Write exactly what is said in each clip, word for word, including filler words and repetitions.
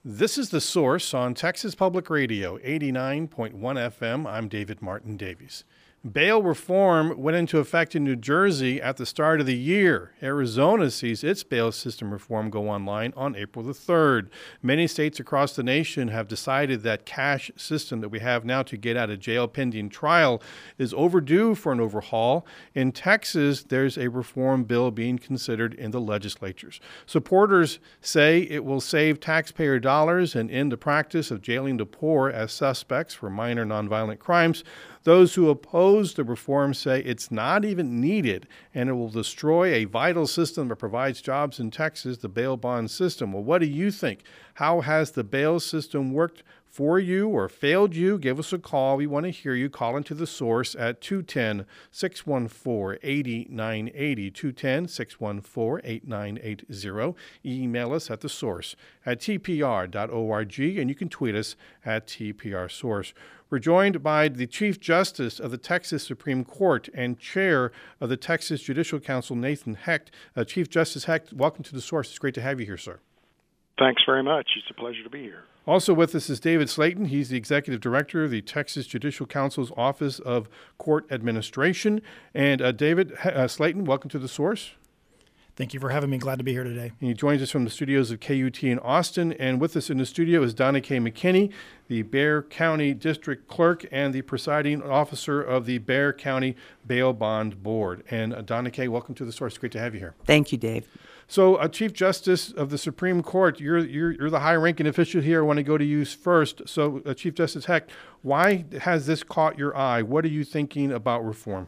This is The Source on Texas Public Radio, eighty-nine point one F M. I'm David Martin Davies. Bail reform went into effect in New Jersey at the start of the year. Arizona sees its bail system reform go online on April the third. Many states across the nation have decided that cash system that we have now to get out of jail pending trial is overdue for an overhaul. In Texas, there's a reform bill being considered in the legislatures. Supporters say it will save taxpayer dollars and end the practice of jailing the poor as suspects for minor nonviolent crimes. Those who oppose the reform say it's not even needed and it will destroy a vital system that provides jobs in Texas, the bail bond system. Well, what do you think? How has the bail system worked for you or failed you? Give us a call. We want to hear you. Call into The Source at two one zero, six one four, eight nine eight zero, two one zero, six one four, eight nine eight zero. Email us at the source at t p r dot org, and you can tweet us at T P R Source. We're joined by the Chief Justice of the Texas Supreme Court and Chair of the Texas Judicial Council, Nathan Hecht. Uh, Chief Justice Hecht, welcome to The Source. It's great to have you here, sir. Thanks very much. It's a pleasure to be here. Also with us is David Slayton. He's the Executive Director of the Texas Judicial Council's Office of Court Administration. And uh, David uh, Slayton, welcome to The Source. Thank you for having me. Glad to be here today. And he joins us from the studios of K U T in Austin. And with us in the studio is Donna K. McKinney, the Bexar County District Clerk and the presiding officer of the Bexar County Bail Bond Board. And uh, Donna K., welcome to The Source. Great to have you here. Thank you, Dave. So, uh, Chief Justice of the Supreme Court, you're you're, you're the high-ranking official here. I want to go to you first. So, uh, Chief Justice Hecht, why has this caught your eye? What are you thinking about reform?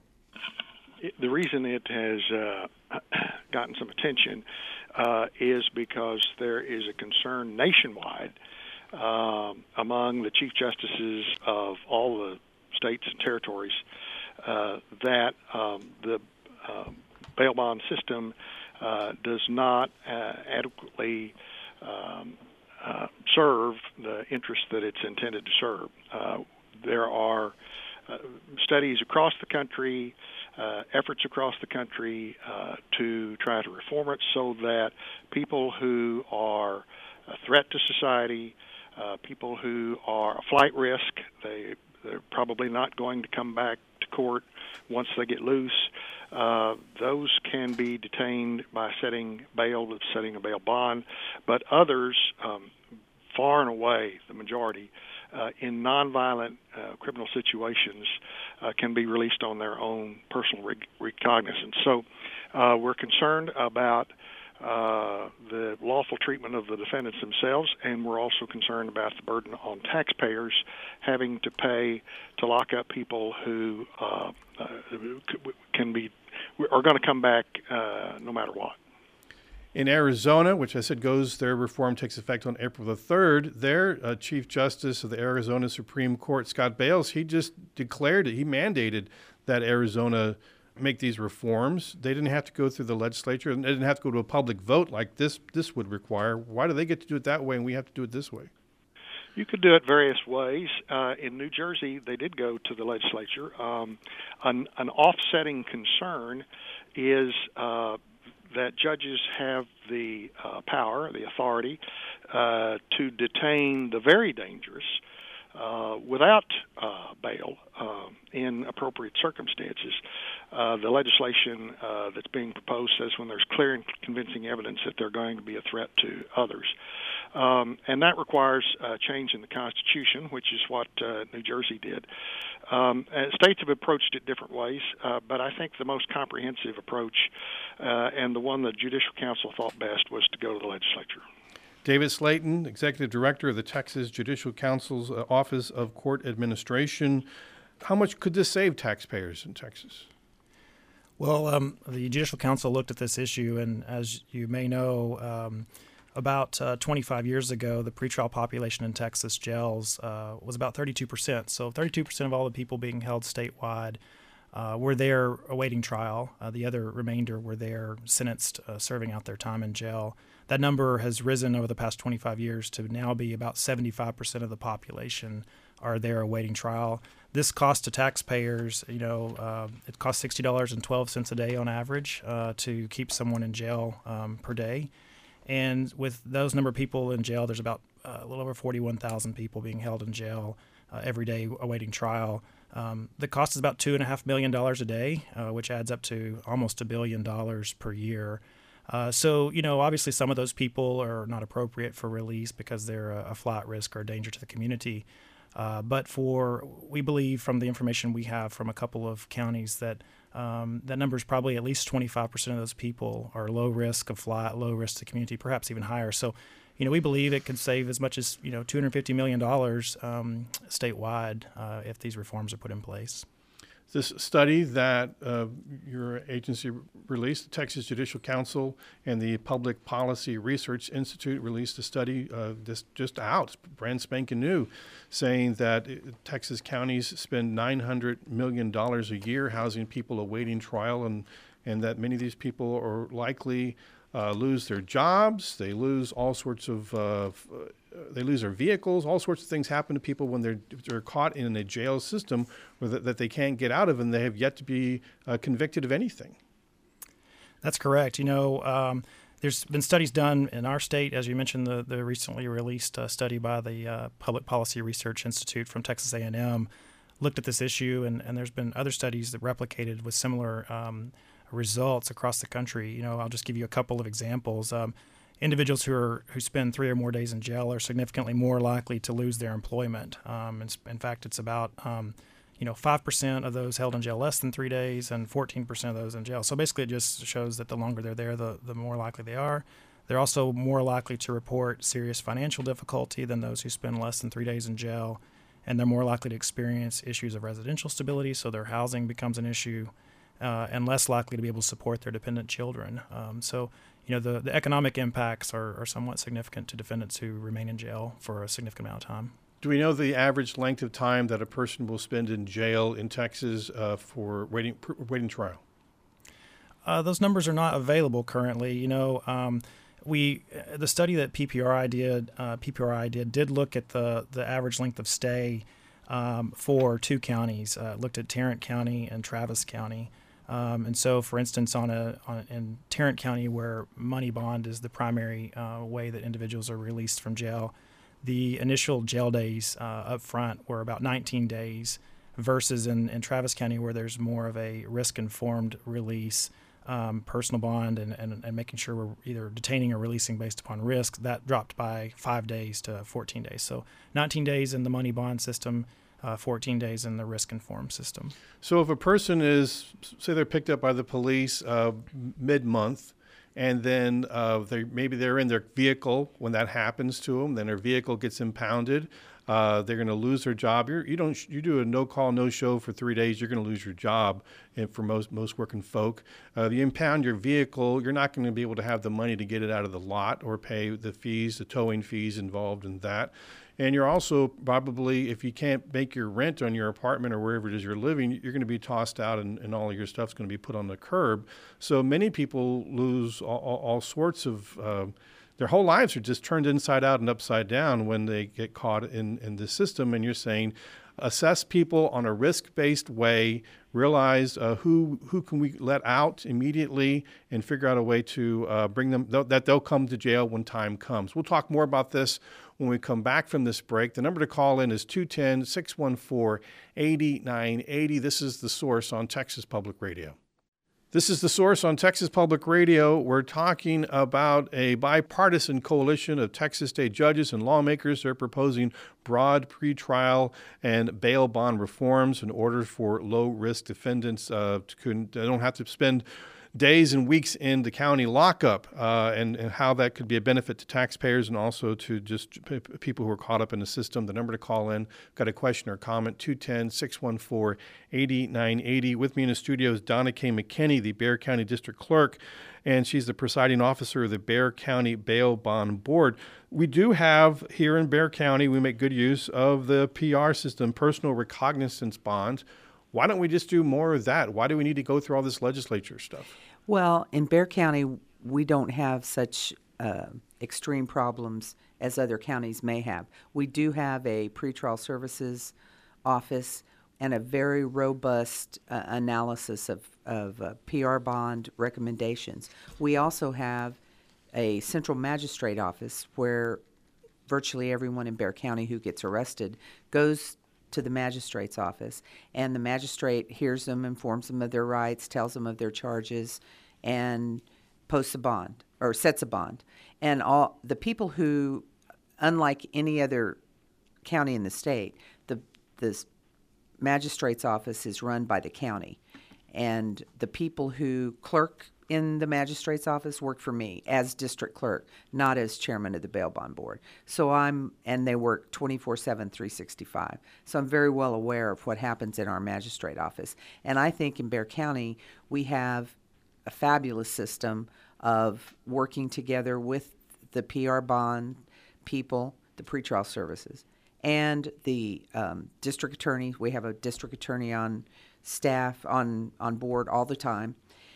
It, the reason it has uh, gotten some attention uh, is because there is a concern nationwide um, among the Chief Justices of all the states and territories uh, that um, the uh, bail bond system Uh, does not uh, adequately um, uh, serve the interests that it's intended to serve. Uh, there are uh, studies across the country, uh, efforts across the country uh, to try to reform it so that people who are a threat to society, uh, people who are a flight risk, they, they're probably not going to come back to court once they get loose. Uh, those can be detained by setting bail, setting a bail bond, but others, um, far and away, the majority, uh, in nonviolent uh, criminal situations, uh, can be released on their own personal re- recognizance. So uh, we're concerned about uh, the lawful treatment of the defendants themselves, and we're also concerned about the burden on taxpayers having to pay to lock up people who uh, uh, can be are going to come back uh, no matter what. In Arizona, which I said goes, their reform takes effect on April the third, their uh, Chief Justice of the Arizona Supreme Court, Scott Bales, he just declared it. He mandated that Arizona make these reforms. They didn't have to go through the legislature, and they didn't have to go to a public vote like this this would require. Why do they get to do it that way and we have to do it this way? You could do it various ways. Uh, in New Jersey, they did go to the legislature. Um, an, an offsetting concern is uh, that judges have the uh, power, the authority, uh, to detain the very dangerous uh, without uh, bail uh, in appropriate circumstances. Uh, the legislation uh, that's being proposed says when there's clear and convincing evidence that they're going to be a threat to others. Um, and that requires a change in the Constitution, which is what uh, New Jersey did. Um, and states have approached it different ways, uh, but I think the most comprehensive approach uh, and the one the Judicial Council thought best was to go to the legislature. David Slayton, Executive Director of the Texas Judicial Council's uh, Office of Court Administration. How much could this save taxpayers in Texas? Well, um, the Judicial Council looked at this issue, and as you may know, um, about uh, twenty-five years ago, the pretrial population in Texas jails uh, was about thirty-two percent. So thirty-two percent of all the people being held statewide uh, were there awaiting trial. Uh, the other remainder were there sentenced, uh, serving out their time in jail. That number has risen over the past twenty-five years to now be about seventy-five percent of the population are there awaiting trial. This cost to taxpayers, you know, uh, it costs sixty dollars and twelve cents a day on average uh, to keep someone in jail um, per day. And with those number of people in jail, there's about uh, a little over forty-one thousand people being held in jail uh, every day awaiting trial. Um, the cost is about two and a half million dollars a day, uh, which adds up to almost a billion dollars per year. Uh, so, you know, obviously some of those people are not appropriate for release because they're a, a flight risk or a danger to the community. Uh, but for, we believe from the information we have from a couple of counties that um, that number is probably at least twenty-five percent of those people are low risk of flight, low risk to the community, perhaps even higher. So, you know, we believe it could save as much as, you know, two hundred fifty million dollars um, statewide uh, if these reforms are put in place. This study that uh, your agency released, the Texas Judicial Council and the Public Policy Research Institute released a study uh, this just out, brand spanking new, saying that Texas counties spend nine hundred million dollars a year housing people awaiting trial, and, and that many of these people are likely uh, lose their jobs, they lose all sorts of uh, they lose their vehicles, all sorts of things happen to people when they're they're caught in a jail system where that, that they can't get out of, and they have yet to be uh, convicted of anything. That's correct. You know, um, there's been studies done in our state, as you mentioned, the, the recently released uh, study by the uh, Public Policy Research Institute from Texas A and M looked at this issue, and, and there's been other studies that replicated with similar um, results across the country. You know, I'll just give you a couple of examples. Um, Individuals who are who spend three or more days in jail are significantly more likely to lose their employment. Um, in, in fact, it's about um, you know five percent of those held in jail less than three days, and fourteen percent of those in jail. So basically, it just shows that the longer they're there, the the more likely they are. They're also more likely to report serious financial difficulty than those who spend less than three days in jail, and they're more likely to experience issues of residential stability, so their housing becomes an issue, uh, and less likely to be able to support their dependent children. Um, so. You know, the, the economic impacts are, are somewhat significant to defendants who remain in jail for a significant amount of time. Do we know the average length of time that a person will spend in jail in Texas uh, for waiting waiting trial? Uh, those numbers are not available currently. You know, um, we the study that P P R I did, uh, P P R I did, did look at the the average length of stay um, for two counties. Uh, looked at Tarrant County and Travis County. Um, and so, for instance, on a on, in Tarrant County, where money bond is the primary uh, way that individuals are released from jail, the initial jail days uh, up front were about nineteen days, versus in, in Travis County, where there's more of a risk-informed release, um, personal bond, and, and, and making sure we're either detaining or releasing based upon risk. That dropped by five days to fourteen days. So nineteen days in the money bond system. Uh, fourteen days in the risk-informed system. So if a person is, say they're picked up by the police uh, mid-month, and then uh, they maybe they're in their vehicle when that happens to them, then their vehicle gets impounded, uh, they're going to lose their job. You're, you don't you do a no-call, no-show for three days, you're going to lose your job. And for most most working folk, uh, you impound your vehicle, you're not going to be able to have the money to get it out of the lot or pay the fees, the towing fees involved in that. And you're also probably, if you can't make your rent on your apartment or wherever it is you're living, you're going to be tossed out, and, and all of your stuff's going to be put on the curb. So many people lose all, all, all sorts of, uh, their whole lives are just turned inside out and upside down when they get caught in, in the system. And you're saying, assess people on a risk-based way, realize uh, who who can we let out immediately, and figure out a way to uh, bring them, th- that they'll come to jail when time comes. We'll talk more about this when we come back from this break. The number to call in is two one zero, six one four, eight nine eight zero. This is The Source on Texas Public Radio. This is The Source on Texas Public Radio. We're talking about a bipartisan coalition of Texas state judges and lawmakers. They're proposing broad pretrial and bail bond reforms in order for low-risk defendants uh, to they don't have to spend days and weeks in the county lockup, uh, and, and how that could be a benefit to taxpayers and also to just p- people who are caught up in the system. The number to call in, got a question or comment, two one zero, six one four, eight nine eight zero. With me in the studio is Donna K. McKinney, the Bexar County District Clerk, and she's the presiding officer of the Bexar County Bail Bond Board. We do have here in Bexar County, we make good use of the P R system, personal recognizance bonds. Why don't we just do more of that? Why do we need to go through all this legislature stuff? Well, in Bexar County, we don't have such uh, extreme problems as other counties may have. We do have a pretrial services office and a very robust uh, analysis of, of uh, P R bond recommendations. We also have a central magistrate office where virtually everyone in Bexar County who gets arrested goes to the magistrate's office, and the magistrate hears them, informs them of their rights, tells them of their charges, and posts a bond or sets a bond. And all the people who, unlike any other county in the state, the the magistrate's office is run by the county, and the people who clerk in the magistrate's office work for me as district clerk, not as chairman of the bail bond board. So I'm, and they work twenty-four seven, three sixty-five. So I'm very well aware of what happens in our magistrate office. And I think in Bexar County, we have a fabulous system of working together with the P R bond people, the pretrial services, and the um, district attorney. We have a district attorney on staff, on, on board all the time,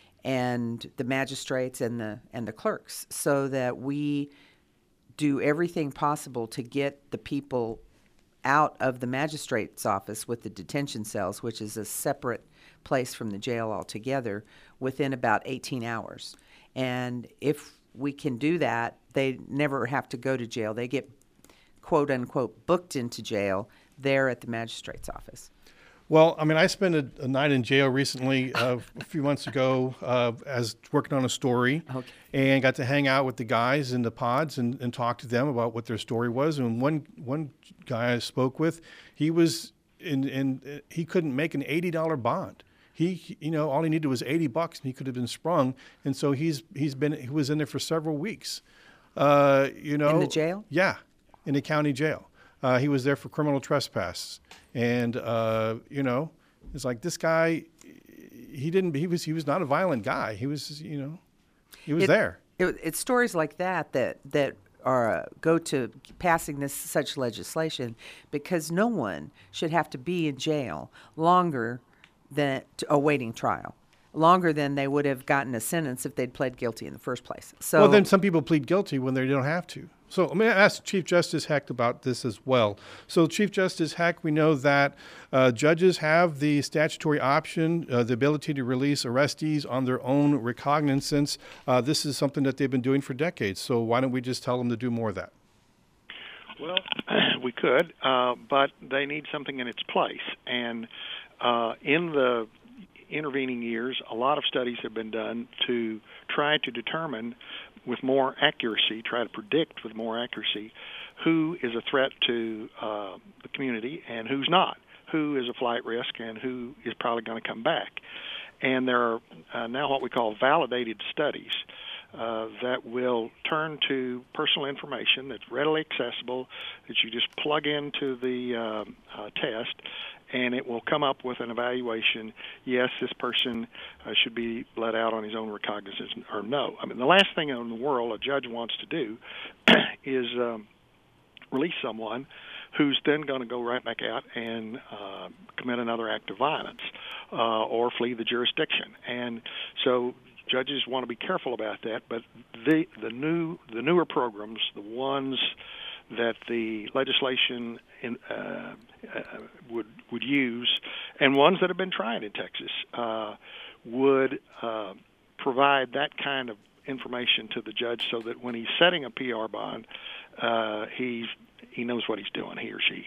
and the magistrates and the and the clerks, so that we do everything possible to get the people out of the magistrate's office with the detention cells, which is a separate place from the jail altogether, within about eighteen hours. And if we can do that, they never have to go to jail. They get, quote unquote, booked into jail there at the magistrate's office. Well, I mean, I spent a, a night in jail recently, uh, a few months ago, uh, as working on a story, Okay. and got to hang out with the guys in the pods and, and talk to them about what their story was. And one one guy I spoke with, he was in, in he couldn't make an eighty dollar bond. He, you know, all he needed was eighty bucks, and he could have been sprung. And so he's he's been he was in there for several weeks. Uh, you know, In the jail? Yeah, in the county jail. Uh, he was there for criminal trespass, and uh, you know, it's like this guy. He didn't. He was. He was not a violent guy. He was. You know, he was It- there. It, it's stories like that that that are uh, go to passing this such legislation, because no one should have to be in jail longer than to, awaiting trial, longer than they would have gotten a sentence if they'd pled guilty in the first place. So Well, then some people plead guilty when they don't have to. So let me ask Chief Justice Hecht about this as well. So Chief Justice Hecht, we know that uh, judges have the statutory option, uh, the ability to release arrestees on their own recognizance. Uh, this is something that they've been doing for decades. So why don't we just tell them to do more of that? Well, we could, uh, but they need something in its place. And uh, in the intervening years, a lot of studies have been done to try to determine with more accuracy, try to predict with more accuracy who is a threat to uh, the community and who's not, who is a flight risk and who is probably going to come back. And there are uh, now what we call validated studies uh, that will turn to personal information that's readily accessible, that you just plug into the uh, uh, test, and it will come up with an evaluation. Yes, this person uh, should be let out on his own recognizance, or no. I mean, the last thing in the world a judge wants to do is um, release someone who's then going to go right back out and uh, commit another act of violence uh, or flee the jurisdiction. And so judges want to be careful about that. But the the new the newer programs, the ones that the legislation in, uh, uh, would would use, and ones that have been tried in Texas, uh, would uh, provide that kind of information to the judge, so that when he's setting a P R bond, uh, he's he knows what he's doing, he or she.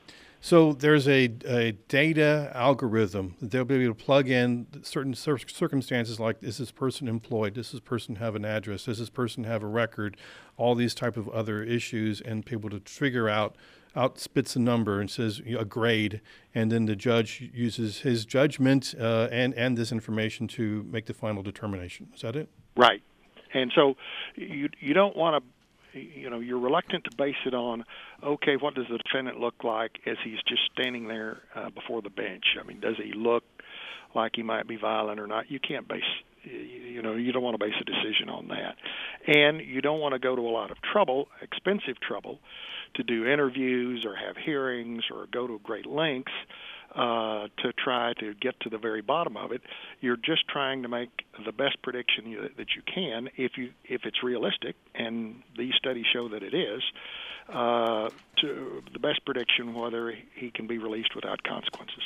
So there's a, a data algorithm that they'll be able to plug in certain cir- circumstances, like is this person employed, does this person have an address, does this person have a record, all these type of other issues, and be able to figure out, out spits a number and says you know, a grade, and then the judge uses his judgment uh, and, and this information to make the final determination. Is that it? Right. And so you you don't want to, you know, you're reluctant to base it on, okay, what does the defendant look like as he's just standing there uh, before the bench? I mean, does he look like he might be violent or not? You can't base, you know, you don't want to base a decision on that. And you don't want to go to a lot of trouble, expensive trouble, to do interviews or have hearings or go to great lengths uh, to try to get to the very bottom of it. You're just trying to make the best prediction you, that you can, if you if it's realistic, and these studies show that it is, uh, to the best prediction whether he can be released without consequences.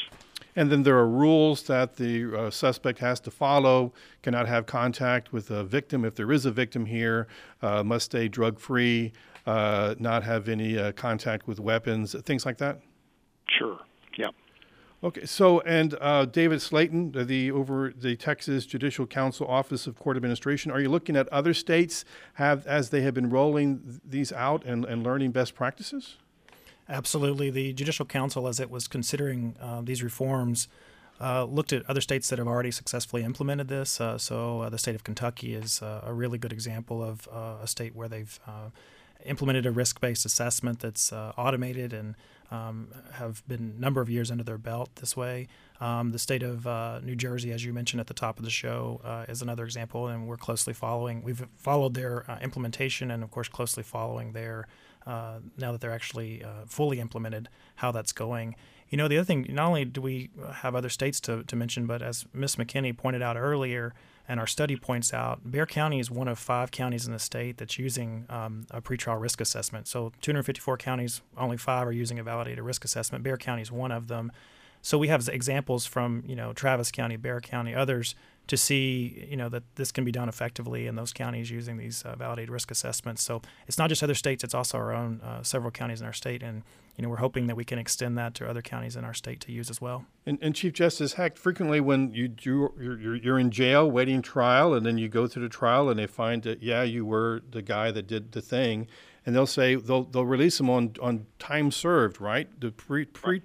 And then there are rules that the uh, suspect has to follow, cannot have contact with a victim if there is a victim here, uh, must stay drug-free, uh, not have any uh, contact with weapons, things like that? Sure, yeah. Okay, so, and uh, David Slayton, the over the Texas Judicial Council Office of Court Administration, are you looking at other states have as they have been rolling these out and, and learning best practices? Absolutely. The Judicial Council, as it was considering uh, these reforms, uh, looked at other states that have already successfully implemented this. Uh, so uh, the state of Kentucky is uh, a really good example of uh, a state where they've uh, implemented a risk-based assessment that's uh, automated and um, have been a number of years under their belt this way. Um, the state of uh, New Jersey, as you mentioned at the top of the show, uh, is another example, and we're closely following. We've followed their uh, implementation and, of course, closely following their Uh, now that they're actually uh, fully implemented, how that's going. You know, the other thing, not only do we have other states to, to mention, but as Miz McKinney pointed out earlier, and our study points out, Bexar County is one of five counties in the state that's using um, a pretrial risk assessment. So two hundred fifty-four counties, only five are using a validated risk assessment. Bexar County is one of them. So we have examples from, you know, Travis County, Bexar County, others, to see, you know, that this can be done effectively in those counties using these uh, validated risk assessments. So it's not just other states, it's also our own uh, several counties in our state. And, you know, we're hoping that we can extend that to other counties in our state to use as well. And, and Chief Justice Hecht, frequently when you do, you're, you're in jail waiting trial, and then you go through the trial and they find that, yeah, you were the guy that did the thing. And they'll say, they'll, they'll release them on, on time served, right? The pre, pre,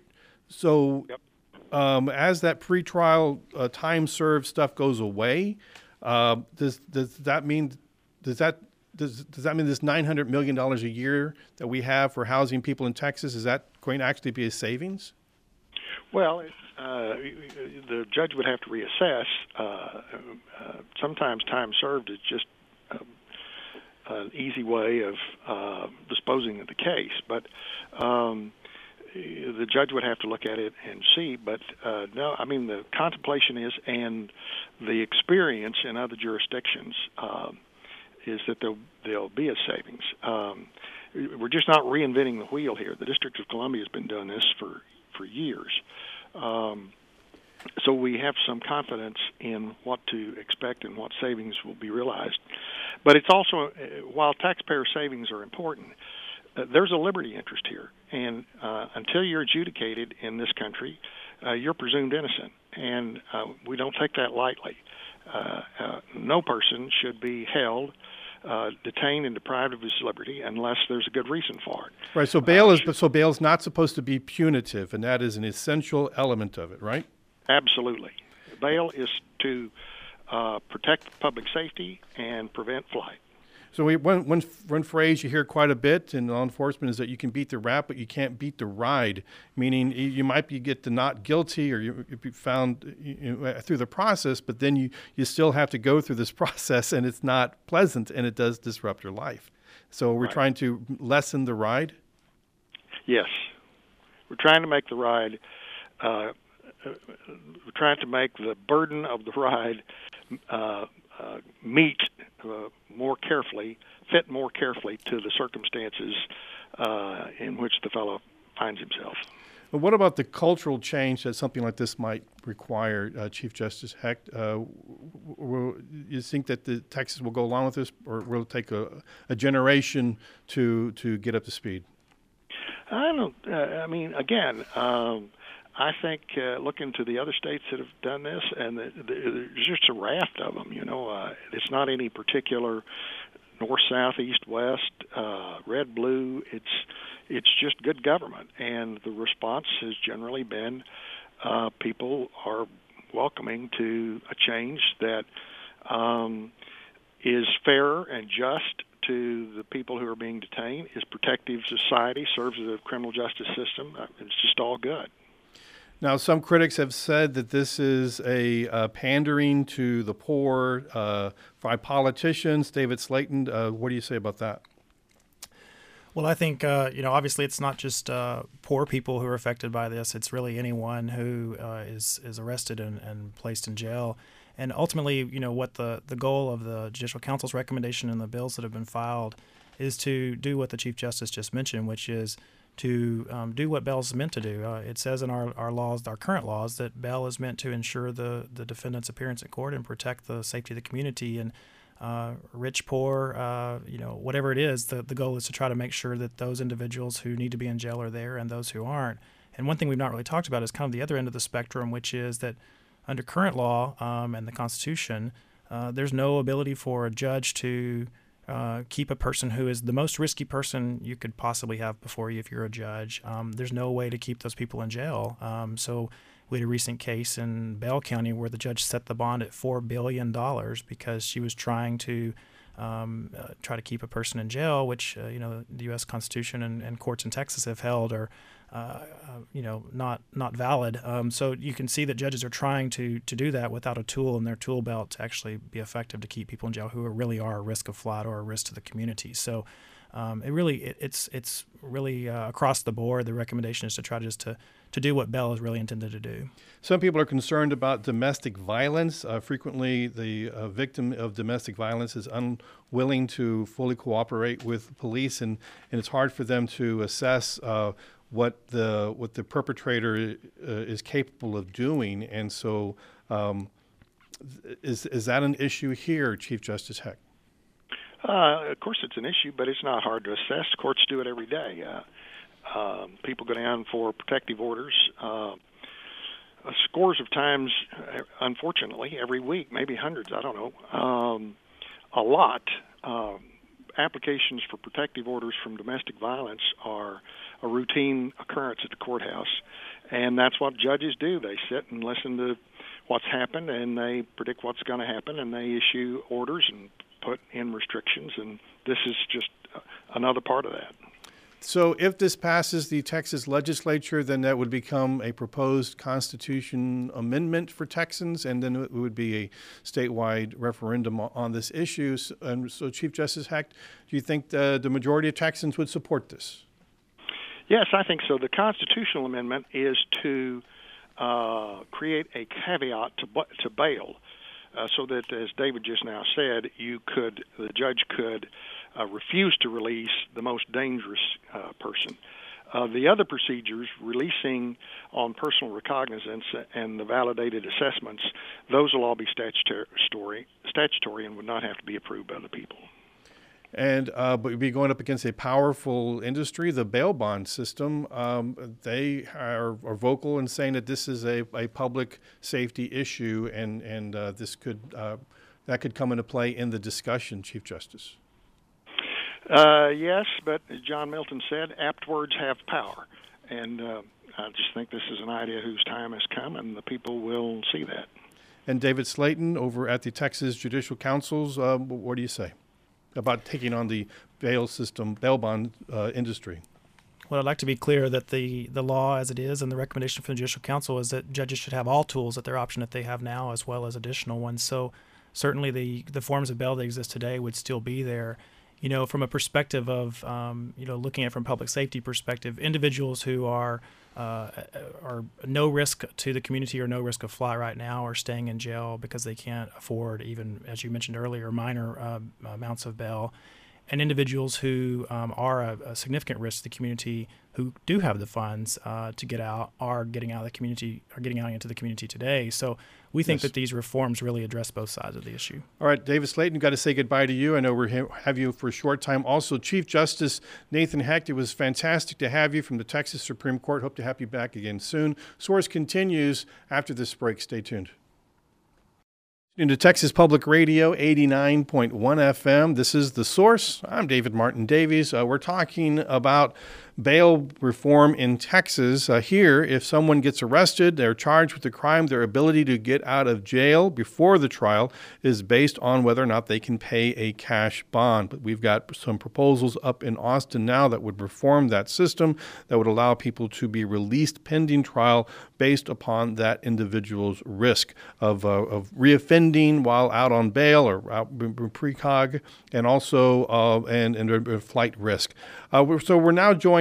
so Yep. Um, as that pretrial uh, time served stuff goes away, uh, does does that mean does that does does that mean this nine hundred million dollars a year that we have for housing people in Texas, is that going to actually be a savings? Well, uh, the judge would have to reassess. Uh, uh, sometimes time served is just um, an easy way of uh, disposing of the case, but. Um, The judge would have to look at it and see, but uh, no, I mean the contemplation is, and the experience in other jurisdictions uh, is that there'll, there'll be a savings. Um, we're just not reinventing the wheel here. The District of Columbia has been doing this for, for years. Um, so we have some confidence in what to expect and what savings will be realized. But it's also, uh, while taxpayer savings are important, Uh, there's a liberty interest here, and uh, until you're adjudicated in this country, uh, you're presumed innocent, and uh, we don't take that lightly. Uh, uh, no person should be held, uh, detained, and deprived of his liberty unless there's a good reason for it. Right. So bail uh, is so bail's not supposed to be punitive, and that is an essential element of it, right? Absolutely. Bail is to uh, protect public safety and prevent flight. So we, one, one, one phrase you hear quite a bit in law enforcement is that you can beat the rap, but you can't beat the ride, meaning you might be get to not guilty or you, you be found you know, through the process, but then you, you still have to go through this process, and it's not pleasant, and it does disrupt your life. So we're Right. trying to lessen the ride? Yes. We're trying to make the ride, uh, we're trying to make the burden of the ride uh, uh, meet uh, more carefully, fit more carefully to the circumstances uh, in which the fellow finds himself. But what about the cultural change that something like this might require, uh, Chief Justice Hecht? Uh, will you think that the Texas will go along with this, or will it take a, a generation to to get up to speed? I don't. Uh, I mean, again, um, I think uh, looking to the other states that have done this, and the, the, there's just a raft of them. You know, uh, it's not any particular north, south, east, west, uh, red, blue. It's it's just good government, and the response has generally been uh, people are welcoming to a change that um, is fair and just to the people who are being detained, is protective of society, serves as a criminal justice system. It's just all good. Now, some critics have said that this is a uh, pandering to the poor uh, by politicians. David Slayton, uh, what do you say about that? Well, I think, uh, you know, obviously it's not just uh, poor people who are affected by this. It's really anyone who uh, is, is arrested and, and placed in jail. And ultimately, you know, what the, the goal of the Judicial Council's recommendation and the bills that have been filed is to do what the Chief Justice just mentioned, which is to um, do what bail is meant to do. Uh, it says in our, our laws, our current laws, that bail is meant to ensure the, the defendant's appearance in court and protect the safety of the community. And uh, rich, poor, uh, you know, whatever it is, the, the goal is to try to make sure that those individuals who need to be in jail are there and those who aren't. And one thing we've not really talked about is kind of the other end of the spectrum, which is that under current law um, and the Constitution, uh, there's no ability for a judge to Uh, keep a person who is the most risky person you could possibly have before you if you're a judge. Um, there's no way to keep those people in jail. Um, so we had a recent case in Bell County where the judge set the bond at four billion dollars because she was trying to um, uh, try to keep a person in jail, which, uh, you know, the U S Constitution and, and courts in Texas have held are, uh, uh, you know, not not valid. Um, so you can see that judges are trying to to do that without a tool in their tool belt to actually be effective to keep people in jail who are, really are a risk of flight or a risk to the community. So um, it really it, it's it's really uh, across the board. The recommendation is to try just to to do what bail is really intended to do. Some people are concerned about domestic violence. Uh, frequently, the uh, victim of domestic violence is unwilling to fully cooperate with police, and, and it's hard for them to assess uh, what the what the perpetrator uh, is capable of doing. And so, um, is is that an issue here, Chief Justice Hecht? Uh, of course, it's an issue, but it's not hard to assess. Courts do it every day. Uh, Um, people go down for protective orders uh, uh, scores of times, uh, unfortunately, every week, maybe hundreds, I don't know, um, a lot. Um, applications for protective orders from domestic violence are a routine occurrence at the courthouse, and that's what judges do. They sit and listen to what's happened, and they predict what's going to happen, and they issue orders and put in restrictions, and this is just another part of that. So if this passes the Texas legislature, then that would become a proposed constitution amendment for Texans, and then it would be a statewide referendum on this issue. And so, Chief Justice Hecht, do you think the, the majority of Texans would support this? Yes, I think so. The constitutional amendment is to uh, create a caveat to, to bail, uh, so that, as David just now said, you could the judge could Uh, refuse to release the most dangerous uh, person. Uh, the other procedures, releasing on personal recognizance and the validated assessments, those will all be statutory, statutory and would not have to be approved by the people. And uh, but you'd be going up against a powerful industry, the bail bond system. Um, they are, are vocal in saying that this is a, a public safety issue, and and uh, this could uh, that could come into play in the discussion, Chief Justice. Uh, yes, but as John Milton said, apt words have power. And uh, I just think this is an idea whose time has come, and the people will see that. And David Slayton over at the Texas Judicial Councils, uh, what do you say about taking on the bail system, bail bond uh, industry? Well, I'd like to be clear that the, the law as it is and the recommendation from the Judicial Council is that judges should have all tools at their option that they have now, as well as additional ones. So certainly the, the forms of bail that exist today would still be there. You know, from a perspective of, um, you know, looking at it from public safety perspective, individuals who are uh, are no risk to the community or no risk of flight right now are staying in jail because they can't afford even, as you mentioned earlier, minor uh, amounts of bail. And individuals who um, are a, a significant risk to the community, who do have the funds uh, to get out, are getting out of the community, are getting out into the community today. So we think yes. that these reforms really address both sides of the issue. All right, David Slayton, got to say goodbye to you. I know we have you for a short time. Also, Chief Justice Nathan Hecht, it was fantastic to have you from the Texas Supreme Court. Hope to have you back again soon. Source continues after this break. Stay tuned. Into Texas Public Radio, eighty-nine point one F M. This is The Source. I'm David Martin Davies. Uh, we're talking about bail reform in Texas. Uh, here, if someone gets arrested, they're charged with a crime, their ability to get out of jail before the trial is based on whether or not they can pay a cash bond. But we've got some proposals up in Austin now that would reform that system, that would allow people to be released pending trial based upon that individual's risk of, uh, of reoffending while out on bail or out precog, and also uh, and, and flight risk. Uh, we're, so we're now joined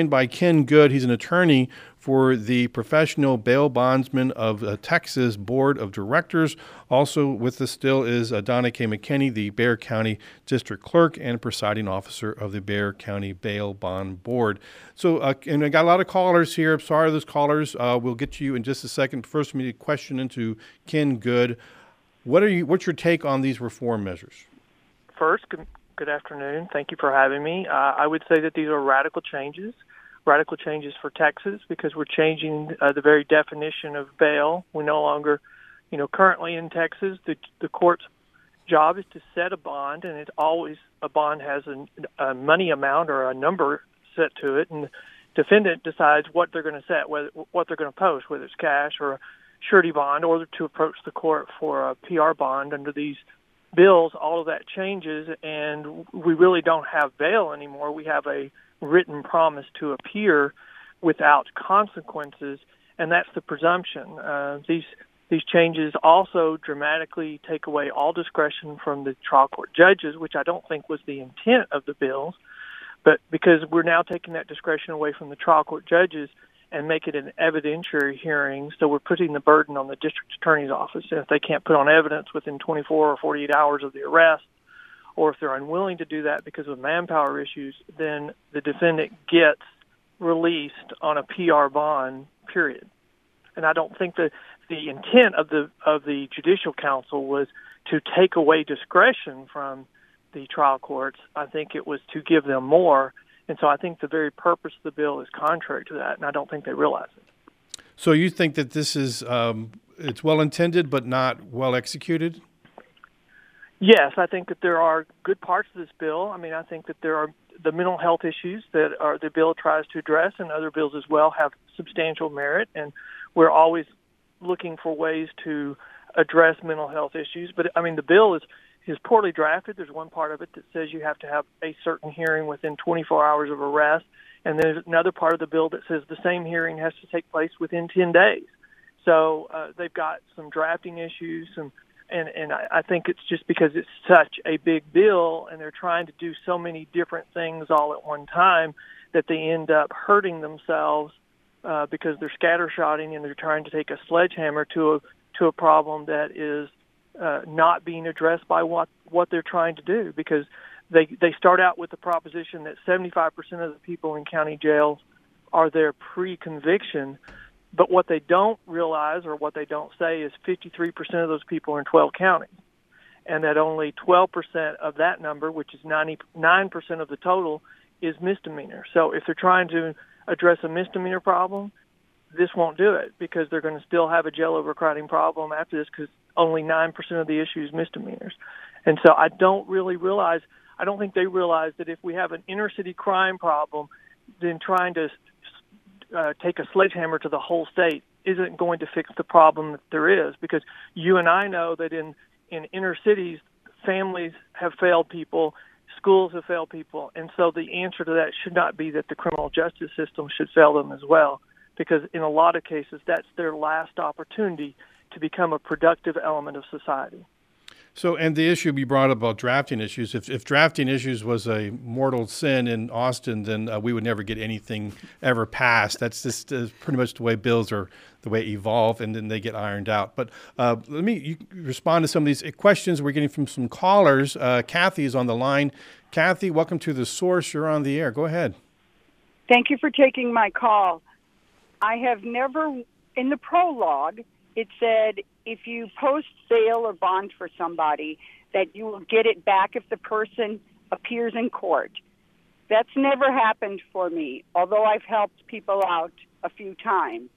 joined by Ken Good. He's an attorney for the Professional Bail Bondsmen of uh, Texas Board of Directors. Also with us still is uh, Donna K. McKinney, the Bexar County District Clerk and presiding officer of the Bexar County Bail Bond Board. So, uh, and I got a lot of callers here. Sorry, those callers. Uh, we'll get to you in just a second. First, we need a question into Ken Good. What are you? What's your take on these reform measures? First, good, good afternoon. Thank you for having me. Uh, I would say that these are radical changes. Radical changes for Texas because we're changing uh, the very definition of bail. We no longer, you know, currently in Texas, the the court's job is to set a bond, and it's always a bond has a, a money amount or a number set to it, and the defendant decides what they're going to set, whether what they're going to post, whether it's cash or a surety bond, or to approach the court for a P R bond under these bills. All of that changes, and we really don't have bail anymore. We have a written promise to appear without consequences, and that's the presumption. Uh, these these changes also dramatically take away all discretion from the trial court judges, which I don't think was the intent of the bills, but because we're now taking that discretion away from the trial court judges and make it an evidentiary hearing, so we're putting the burden on the district attorney's office. And if they can't put on evidence within twenty-four or forty-eight hours of the arrest, or if they're unwilling to do that because of manpower issues, then the defendant gets released on a P R bond, period. And I don't think that the intent of the of the Judicial Council was to take away discretion from the trial courts. I think it was to give them more. And so I think the very purpose of the bill is contrary to that, and I don't think they realize it. So you think that this is, um, it's well-intended but not well-executed? Yes, I think that there are good parts of this bill. I mean, I think that there are the mental health issues that are the bill tries to address, and other bills as well have substantial merit, and we're always looking for ways to address mental health issues. But, I mean, the bill is, is poorly drafted. There's one part of it that says you have to have a certain hearing within twenty-four hours of arrest, and there's another part of the bill that says the same hearing has to take place within ten days. So uh, they've got some drafting issues, some And and I think it's just because it's such a big bill and they're trying to do so many different things all at one time that they end up hurting themselves uh, because they're scattershotting and they're trying to take a sledgehammer to a to a problem that is uh, not being addressed by what, what they're trying to do. Because they they start out with the proposition that seventy-five percent of the people in county jails are there pre-conviction. But what they don't realize or what they don't say is fifty-three percent of those people are in twelve counties, and that only twelve percent of that number, which is ninety-nine percent of the total, is misdemeanor. So if they're trying to address a misdemeanor problem, this won't do it because they're going to still have a jail overcrowding problem after this because only nine percent of the issue is misdemeanors. And so I don't really realize, I don't think they realize that if we have an inner city crime problem, then trying to Uh, take a sledgehammer to the whole state isn't going to fix the problem that there is, because you and I know that in, in inner cities, families have failed people, schools have failed people, and so the answer to that should not be that the criminal justice system should fail them as well, because in a lot of cases, that's their last opportunity to become a productive element of society. So, and the issue you brought up about drafting issues, if, if drafting issues was a mortal sin in Austin, then uh, we would never get anything ever passed. That's just uh, pretty much the way bills are, the way evolve, and then they get ironed out. But uh, let me you respond to some of these questions we're getting from some callers. Uh, Kathy is on the line. Kathy, welcome to The Source. You're on the air. Go ahead. Thank you for taking my call. I have never, in the prologue, it said if you post bail or bond for somebody, that you will get it back if the person appears in court. That's never happened for me, although I've helped people out a few times.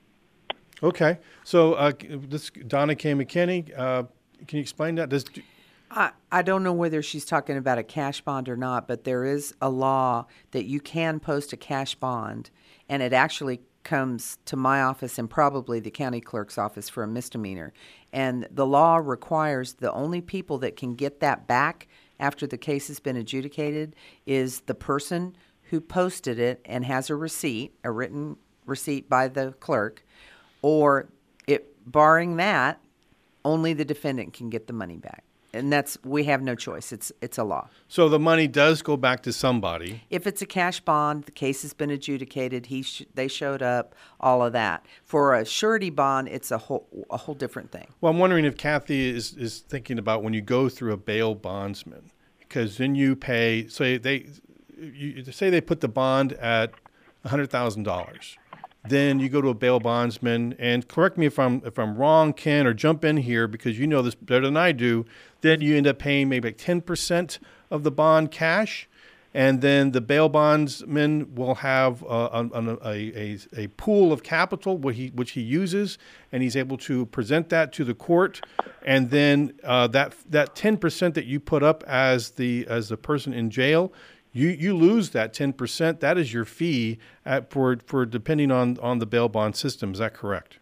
Okay. So uh, this Donna K. McKinney, uh, can you explain that? Does I, I don't know whether she's talking about a cash bond or not, but there is a law that you can post a cash bond, and it actually comes to my office and probably the county clerk's office for a misdemeanor. And the law requires the only people that can get that back after the case has been adjudicated is the person who posted it and has a receipt, a written receipt by the clerk, or it, barring that, only the defendant can get the money back. and that's we have no choice. It's it's a law. So the money does go back to somebody. If it's a cash bond, the case has been adjudicated. He sh- they showed up, all of that. For a surety bond, it's a whole a whole different thing. Well, I'm wondering if Kathy is, is thinking about when you go through a bail bondsman, because then you pay. Say they, you, say they put the bond at one hundred thousand dollars. Then you go to a bail bondsman, and correct me if I'm if I'm wrong, Ken, or jump in here because you know this better than I do. Then you end up paying maybe like ten percent of the bond cash, and then the bail bondsman will have a, a, a, a pool of capital which he which he uses, and he's able to present that to the court, and then uh, that that ten percent that you put up as the as the person in jail. You you lose that ten percent. That is your fee at, for for depending on, on the bail bond system. Is that correct?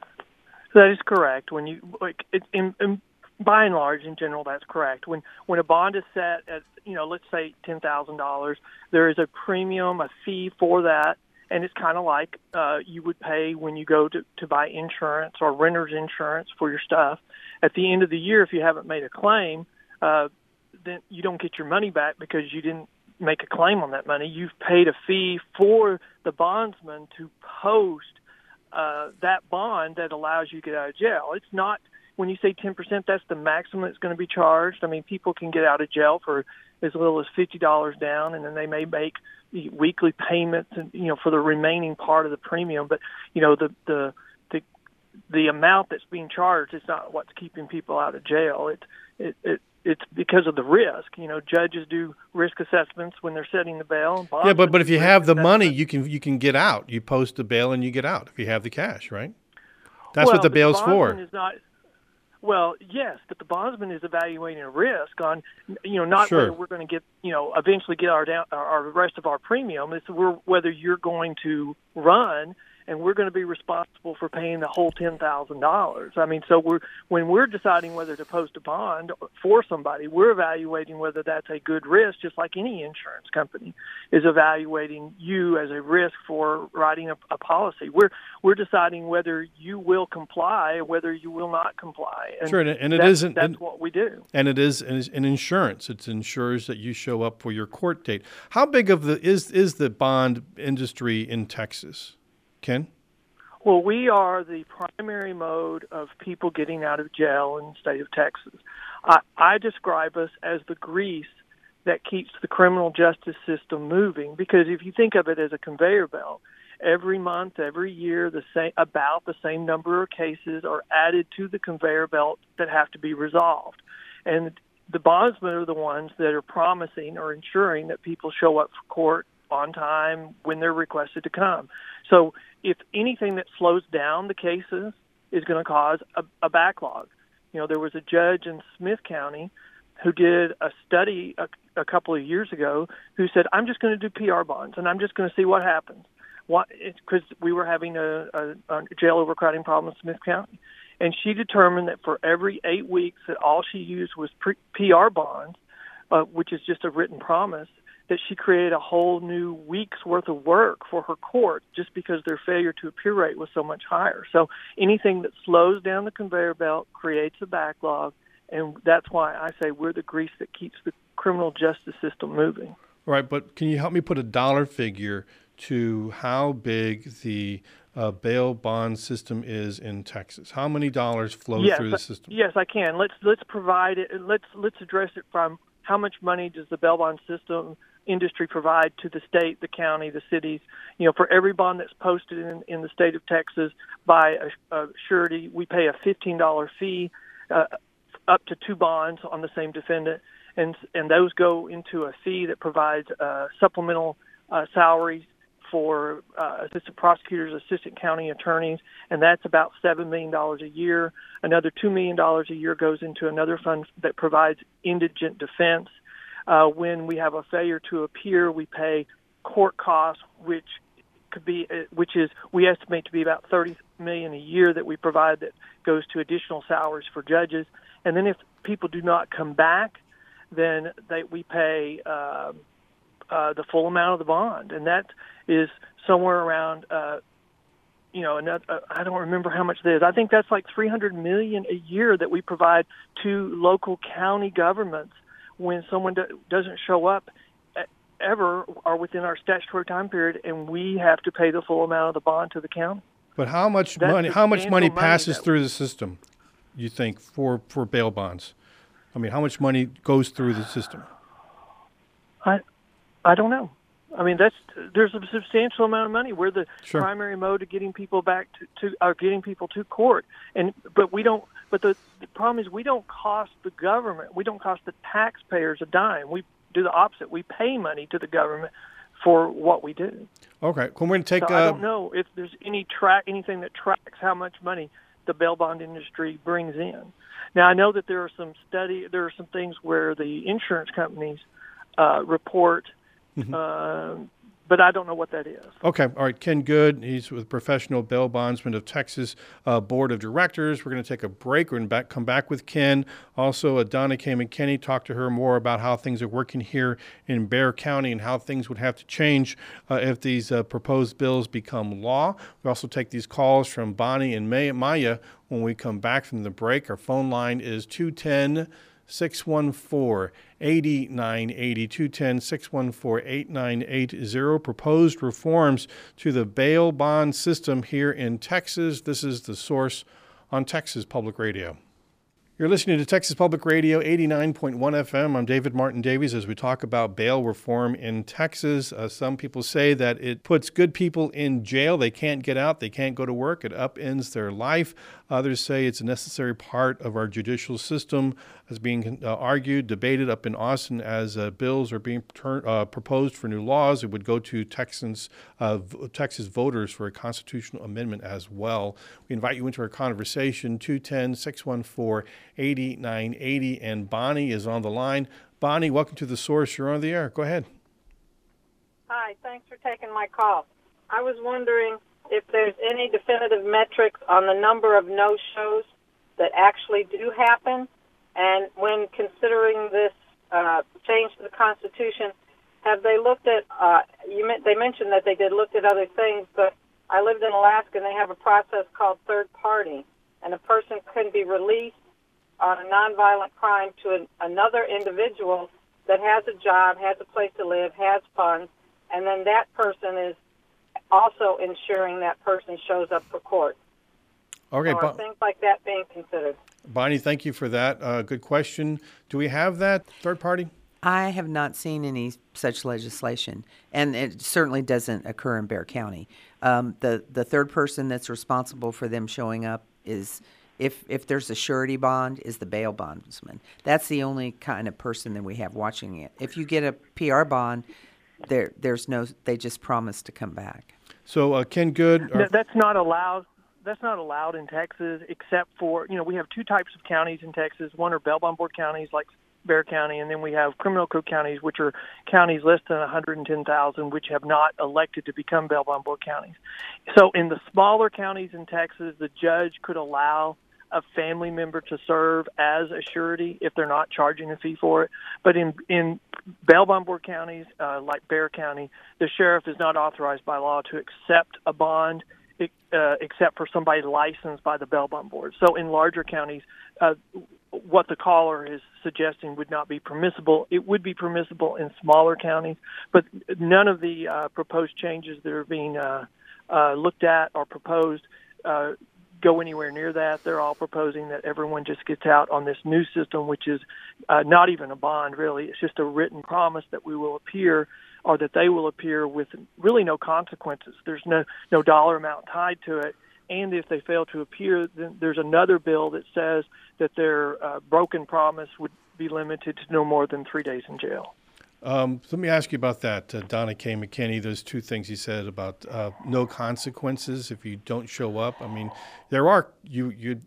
That is correct. When you like, it, in, in, by and large, in general, that's correct. When when a bond is set at, you know, let's say ten thousand dollars, there is a premium, a fee for that, and it's kind of like uh, you would pay when you go to, to buy insurance or renter's insurance for your stuff. At the end of the year, if you haven't made a claim, uh, then you don't get your money back because you didn't make a claim on that money. You've paid a fee for the bondsman to post uh, that bond that allows you to get out of jail. It's not, when you say ten percent, that's the maximum that's going to be charged. I mean, people can get out of jail for as little as fifty dollars down, and then they may make weekly payments, and you know, for the remaining part of the premium. But you know, the the the, the amount that's being charged is not what's keeping people out of jail. It it it It's because of the risk. You know, judges do risk assessments when they're setting the bail. Yeah, but but if you have the money, you can you can get out. You post the bail and you get out if you have the cash, right? That's well, what the bail's the for. Is not, well, yes, but the bondsman is evaluating a risk on, you know, not Sure. whether we're going to get, you know, eventually get our down our, our rest of our premium. It's we're, whether you're going to run. And we're going to be responsible for paying the whole ten thousand dollars. I mean, so we're when we're deciding whether to post a bond for somebody, we're evaluating whether that's a good risk, just like any insurance company is evaluating you as a risk for writing a, a policy. We're we're deciding whether you will comply or whether you will not comply. And sure, and it that's, isn't. That's and, what we do. And it is an insurance. It ensures that you show up for your court date. How big of the is is the bond industry in Texas? Ken? Well, we are the primary mode of people getting out of jail in the state of Texas. I, I describe us as the grease that keeps the criminal justice system moving, because if you think of it as a conveyor belt, every month, every year, the same about the same number of cases are added to the conveyor belt that have to be resolved. And the bondsmen are the ones that are promising or ensuring that people show up for court on time when they're requested to come. So if anything that slows down the cases is going to cause a, a backlog. You know, there was a judge in Smith County who did a study a, a couple of years ago who said, I'm just going to do P R bonds, and I'm just going to see what happens. Because we were having a, a, a jail overcrowding problem in Smith County. And she determined that for every eight weeks that all she used was pre- P R bonds, uh, which is just a written promise, that she created a whole new week's worth of work for her court just because their failure to appear rate was so much higher. So anything that slows down the conveyor belt creates a backlog, and that's why I say we're the grease that keeps the criminal justice system moving. Right, but can you help me put a dollar figure to how big the uh, bail bond system is in Texas? How many dollars flow yes, through the system? Yes, I can. Let's let's provide it. Let's let's address it from how much money does the bail bond system industry provide to the state, the county, the cities. You know, for every bond that's posted in, in the state of Texas by a, a surety, we pay a fifteen dollars fee, uh, up to two bonds on the same defendant, and and those go into a fee that provides uh, supplemental uh, salaries for uh, assistant prosecutors, assistant county attorneys, and that's about seven million dollars a year. Another two million dollars a year goes into another fund that provides indigent defense. Uh, when we have a failure to appear, we pay court costs, which could be, which is we estimate to be about thirty million dollars a year that we provide that goes to additional salaries for judges. And then if people do not come back, then they, we pay uh, uh, the full amount of the bond, and that is somewhere around, uh, you know, another, uh, I don't remember how much that is. I think that's like three hundred million dollars a year that we provide to local county governments when someone do, doesn't show up ever or within our statutory time period, and we have to pay the full amount of the bond to the county. But how much That's money? How much money substantial money passes that- through the system? You think for for bail bonds? I mean, how much money goes through the system? I, I don't know. I mean, that's there's a substantial amount of money. We're the Sure. primary mode of getting people back to, to or getting people to court, and but we don't. But the, the problem is we don't cost the government. We don't cost the taxpayers a dime. We do the opposite. We pay money to the government for what we do. Okay, well, we're going to take. So uh, I don't know if there's any track anything that tracks how much money the bail bond industry brings in. Now I know that there are some study. There are some things where the insurance companies uh, report. Mm-hmm. Uh, but I don't know what that is. Okay, all right. Ken Good, he's with Professional Bail Bondsman of Texas uh, Board of Directors. We're going to take a break. We're going to back, come back with Ken. Also, uh, Donna K. McKinney, talk to her more about how things are working here in Bexar County and how things would have to change uh, if these uh, proposed bills become law. We also take these calls from Bonnie and May- Maya when we come back from the break. Our phone line is two one zero, six one four, eight nine eight zero, two one zero, six one four, eight nine eight zero. Proposed reforms to the bail bond system here in Texas. This is The Source on Texas Public Radio. You're listening to Texas Public Radio, eighty-nine point one F M. I'm David Martin Davies as we talk about bail reform in Texas. Uh, some people say that it puts good people in jail. They can't get out. They can't go to work. It upends their life. Others say it's a necessary part of our judicial system, as being uh, argued, debated up in Austin as uh, bills are being turn, uh, proposed for new laws. It would go to Texans, uh, v- Texas voters for a constitutional amendment as well. We invite you into our conversation, two one zero, six one four, eight nine eight zero, and Bonnie is on the line. Bonnie, welcome to The Source. You're on the air. Go ahead. Hi, thanks for taking my call. I was wondering if there's any definitive metrics on the number of no-shows that actually do happen, and when considering this uh, change to the Constitution, have they looked at, uh, you meant, they mentioned that they did look at other things, but I lived in Alaska and they have a process called third party, and a person can be released on a nonviolent crime to an, another individual that has a job, has a place to live, has funds, and then that person is also ensuring that person shows up for court. Okay, so are Bo- things like that being considered? Bonnie, thank you for that. Uh, good question. Do we have that third party? I have not seen any such legislation, and it certainly doesn't occur in Bexar County. Um, the the third person that's responsible for them showing up is, if if there's a surety bond, is the bail bondsman. That's the only kind of person that we have watching it. If you get a P R bond, there there's no. They just promise to come back. So uh, Ken Good. No, that's not allowed. That's not allowed in Texas, except for, you know, we have two types of counties in Texas. One are bail bond board counties, like Bexar County, and then we have criminal code counties, which are counties less than one hundred ten thousand, which have not elected to become bail bond board counties. So in the smaller counties in Texas, the judge could allow a family member to serve as a surety if they're not charging a fee for it. But in in bail bond board counties, uh, like Bexar County, the sheriff is not authorized by law to accept a bond uh, except for somebody licensed by the bail bond board. So in larger counties, uh, what the caller is suggesting would not be permissible. It would be permissible in smaller counties, but none of the uh, proposed changes that are being uh, uh, looked at or proposed uh, go anywhere near that. They're all proposing that everyone just gets out on this new system, which is uh, not even a bond, really. It's just a written promise that we will appear, or that they will appear with really no consequences. There's no, no dollar amount tied to it. And if they fail to appear, then there's another bill that says that their uh, broken promise would be limited to no more than three days in jail. Um, let me ask you about that, uh, Donna K. McKinney. Those two things you said about uh, no consequences if you don't show up. I mean, there are you you.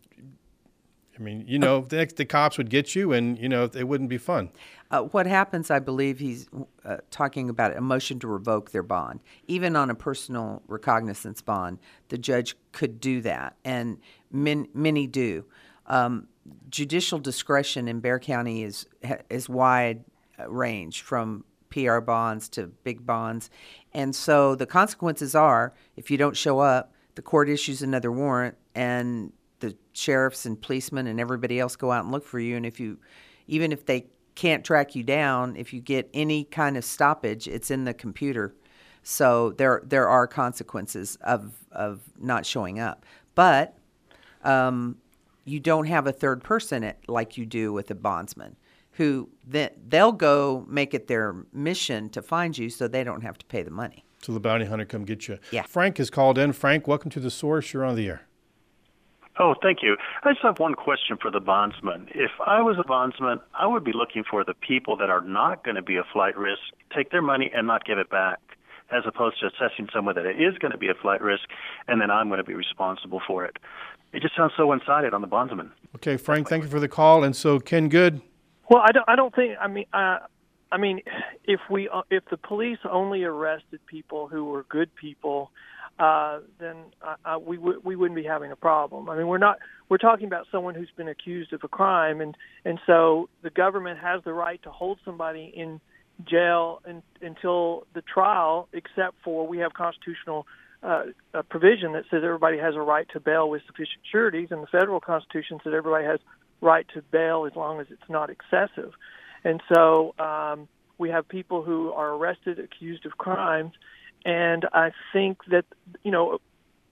I mean, you know, the, the cops would get you, and you know, it wouldn't be fun. Uh, what happens, I believe he's uh, talking about a motion to revoke their bond. Even on a personal recognizance bond, the judge could do that, and min, many do. Um, judicial discretion in Bexar County is is wide range, from P R bonds to big bonds. And so the consequences are, if you don't show up, the court issues another warrant, and the sheriffs and policemen and everybody else go out and look for you. And if you, even if they can't track you down, if you get any kind of stoppage, it's in the computer. So there there are consequences of of not showing up. But um, you don't have a third person at, like you do with a bondsman, who then they'll go make it their mission to find you, so they don't have to pay the money. So the bounty hunter come get you. Yeah. Frank has called in. Frank, welcome to The Source. You're on the air. Oh, thank you. I just have one question for the bondsman. If I was a bondsman, I would be looking for the people that are not going to be a flight risk, take their money and not give it back, as opposed to assessing someone that is going to be a flight risk, and then I'm going to be responsible for it. It just sounds so one-sided on the bondsman. Okay, Frank, thank you for the call. And so, Ken Good. Well, I don't. I don't think. I mean, uh, I mean, if we, uh, if the police only arrested people who were good people, uh, then uh, uh, we w- we wouldn't be having a problem. I mean, we're not. We're talking about someone who's been accused of a crime, and and so the government has the right to hold somebody in jail in, until the trial, except for we have constitutional uh, a provision that says everybody has a right to bail with sufficient sureties, and the federal Constitution says everybody has right to bail as long as it's not excessive. And so um, we have people who are arrested, accused of crimes, and I think that, you know,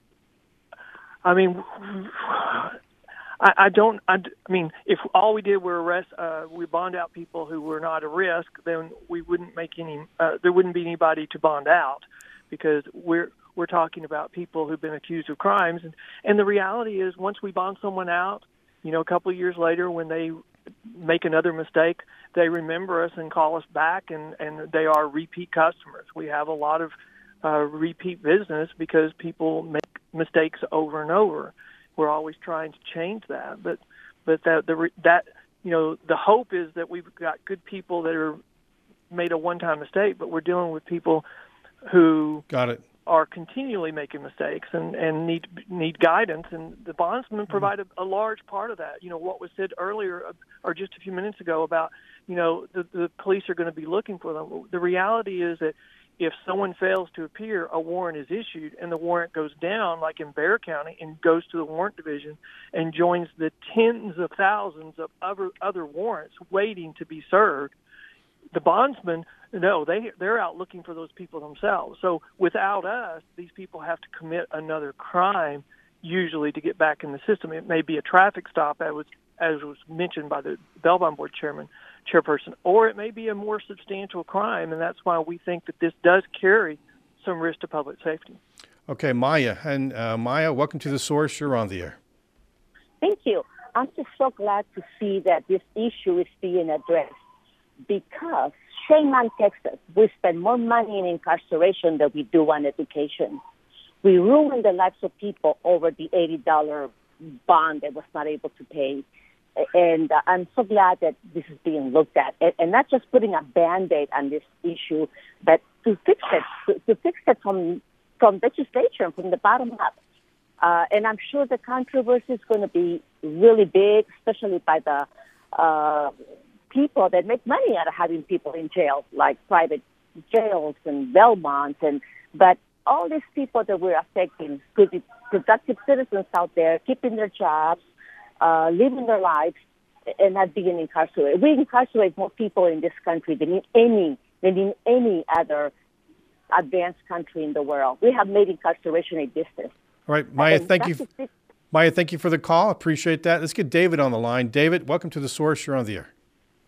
I mean, I, I don't. I, I mean, if all we did were arrest, uh, we bond out people who were not a risk, then we wouldn't make any. Uh, there wouldn't be anybody to bond out, because we're we're talking about people who've been accused of crimes, and and the reality is, once we bond someone out, you know, a couple of years later, when they make another mistake, they remember us and call us back, and and they are repeat customers. We have a lot of uh, repeat business because people make mistakes over and over. We're always trying to change that, but but that the that you know the hope is that we've got good people that are made a one-time mistake, but we're dealing with people who got it are continually making mistakes and, and need need guidance, and the bondsmen mm-hmm. provide a, a large part of that. You know, what was said earlier or just a few minutes ago about, you know, the, the police are going to be looking for them. The reality is that if someone fails to appear, a warrant is issued, and the warrant goes down, like in Bexar County, and goes to the warrant division and joins the tens of thousands of other, other warrants waiting to be served. The bondsmen, no, they, they're out looking for those people themselves. So without us, these people have to commit another crime, usually, to get back in the system. It may be a traffic stop, as was, as was mentioned by the Bail Bond Board chairman, chairperson, or it may be a more substantial crime, and that's why we think that this does carry some risk to public safety. Okay, Maya. And uh, Maya, welcome to The Source. You're on the air. Thank you. I'm just so glad to see that this issue is being addressed, because shame on Texas. We spend more money in incarceration than we do on education. We ruin the lives of people over the eighty dollars bond that was not able to pay. And uh, I'm so glad that this is being looked at, and, and not just putting a Band-Aid on this issue, but to fix it, to, to fix it from from legislation, from the bottom up. Uh, and I'm sure the controversy is going to be really big, especially by the uh, people that make money out of having people in jail, like private jails and bail bonds. And but all these people that we're affecting could be productive citizens out there, keeping their jobs, Uh, living their lives, and not being incarcerated. We incarcerate more people in this country than in any than in any other advanced country in the world. We have made incarceration a business. All right, Maya, And thank you. big... Maya, thank you for the call. Appreciate that. Let's get David on the line. David, welcome to The Source. You're on the air.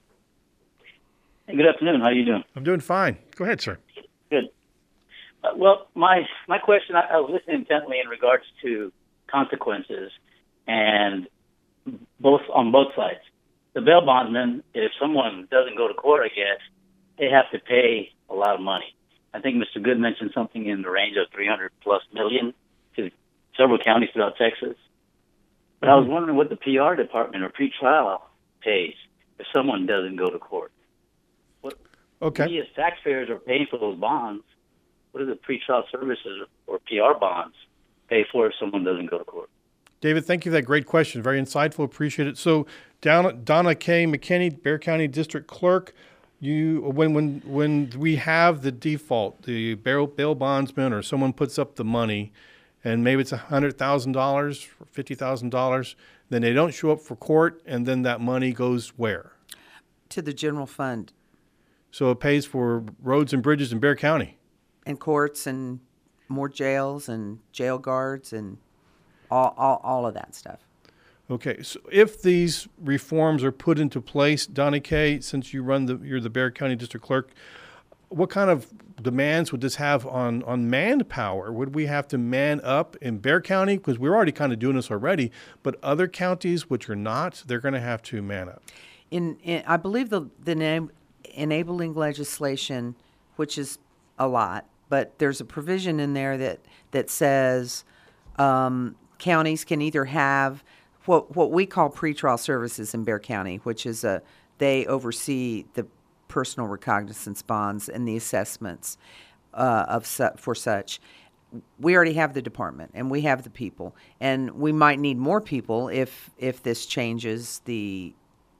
Hey, good afternoon. How are you doing? I'm doing fine. Go ahead, sir. Good. Uh, well, my my question, I, I was listening intently in regards to consequences, and both on both sides. The bail bondsman, if someone doesn't go to court, I guess, they have to pay a lot of money. I think Mister Good mentioned something in the range of three hundred plus million to several counties throughout Texas. But mm-hmm. I was wondering what the P R department or pretrial pays if someone doesn't go to court. What okay. we as taxpayers are paying for those bonds. What do the pretrial services or P R bonds pay for if someone doesn't go to court? David, thank you for that great question. Very insightful. Appreciate it. So, down, Donna K. McKinney, Bexar County District Clerk, you when when when we have the default, the bail, bail bondsman or someone puts up the money, and maybe it's one hundred thousand dollars or fifty thousand dollars, then they don't show up for court, and then that money goes where? To the general fund. So it pays for roads and bridges in Bexar County. And courts and more jails and jail guards and all, all, all of that stuff. Okay, so if these reforms are put into place, Donnie Kay, since you run the, you're the Bexar County District Clerk, what kind of demands would this have on, on manpower? Would we have to man up in Bexar County? Because we're already kind of doing this already, but other counties which are not, they're going to have to man up. In, in I believe the, the name, enabling legislation, which is a lot, but there's a provision in there that, that says um, counties can either have what what we call pretrial services in Bexar County, which is a they oversee the personal recognizance bonds and the assessments uh, of su- for such. We already have the department and we have the people, and we might need more people if if this changes the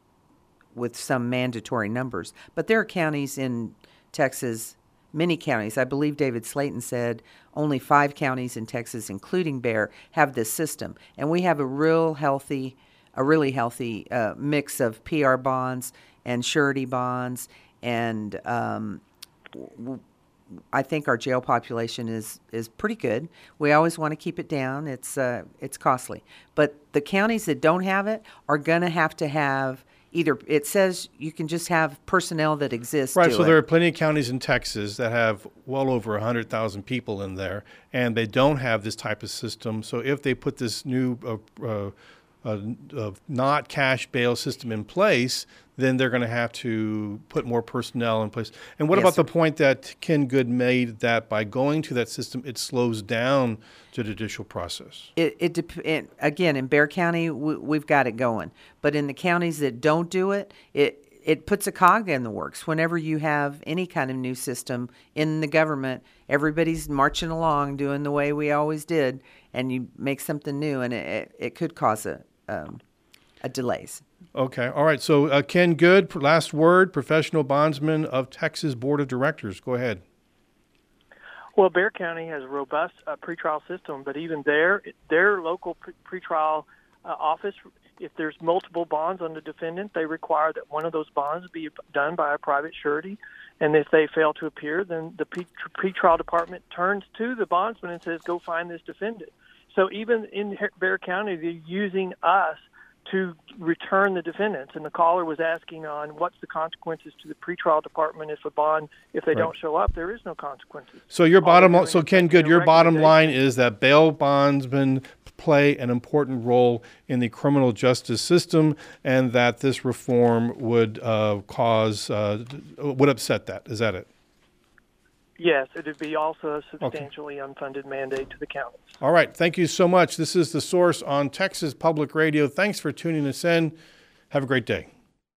with some mandatory numbers. But there are counties in Texas, many counties. I believe David Slayton said only five counties in Texas, including Bexar, have this system. And we have a real healthy, a really healthy uh, mix of P R bonds and surety bonds. And um, w- I think our jail population is, is pretty good. We always want to keep it down. It's uh, it's costly. But the counties that don't have it are going to have to have either, it says you can just have personnel that exists. Right, do so it. there are plenty of counties in Texas that have well over one hundred thousand people in there, and they don't have this type of system. So if they put this new uh, uh, uh, uh, not cash bail system in place, then they're going to have to put more personnel in place. And what Yes, about sir. the point that Ken Good made that by going to that system, it slows down the judicial process? It, it, dep- it again, in Bexar County, we, we've got it going. But in the counties that don't do it, it it puts a cog in the works. Whenever you have any kind of new system in the government, everybody's marching along doing the way we always did, and you make something new, and it, it, it could cause a, um, a delays. Okay. All right. So uh, Ken Good, last word, professional bondsman of Texas Board of Directors. Go ahead. Well, Bexar County has a robust uh, pretrial system, but even there, their local pre- pretrial uh, office, if there's multiple bonds on the defendant, they require that one of those bonds be done by a private surety. And if they fail to appear, then the pre- pretrial department turns to the bondsman and says, go find this defendant. So even in Bexar County, they're using us to return the defendants. And the caller was asking on what's the consequences to the pretrial department if a bond, if they Right. don't show up. There is no consequences. So your All bottom, they're li- so doing is Ken making Good, a your bottom line recommendation. is that bail bondsmen play an important role in the criminal justice system, and that this reform would uh, cause, uh, would upset that. Is that it? Yes, it would be also a substantially unfunded mandate to the counties. All right. Thank you so much. This is The Source on Texas Public Radio. Thanks for tuning us in. Have a great day.